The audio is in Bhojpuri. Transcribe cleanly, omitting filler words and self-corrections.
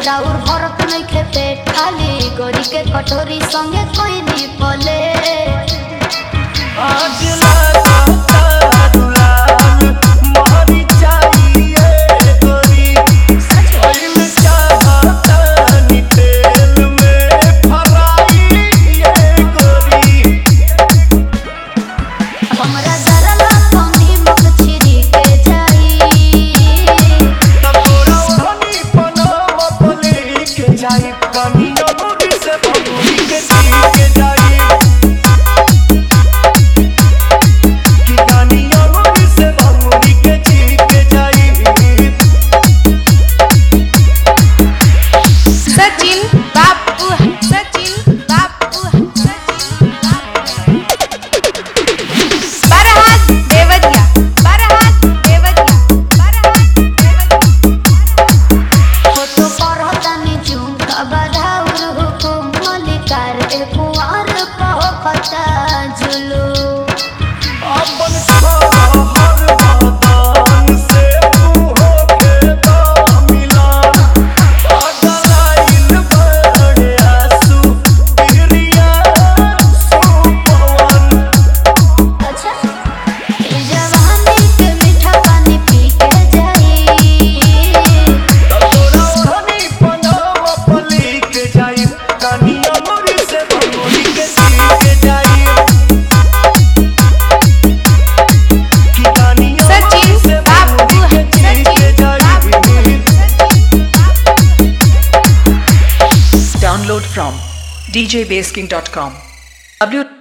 राउर भरत नइखे पेट खाली गोरी के कटोरी संगे कोई नी पले आज लागता दुलाल मोहरी चाहिए गोरी ओइल चाहता नी तेल में फराई ये गोरी हमरा जरा लाखोनी मक छिरी के जाई तोरा ओढ़नी पनामा पले के जाई कनिया मोरी से भगोरी के सी के जाई Download from djbasking.com.